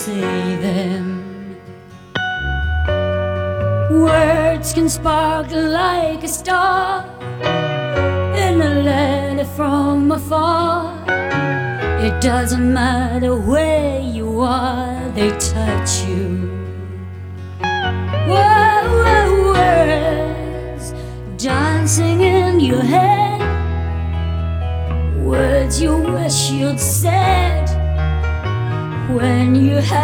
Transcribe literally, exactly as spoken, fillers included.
say them. Words can sparkle like a star in a letter from afar. It doesn't matter where you are, they touch you. Whoa, whoa, words dancing in your head, words you wish you'd said when you had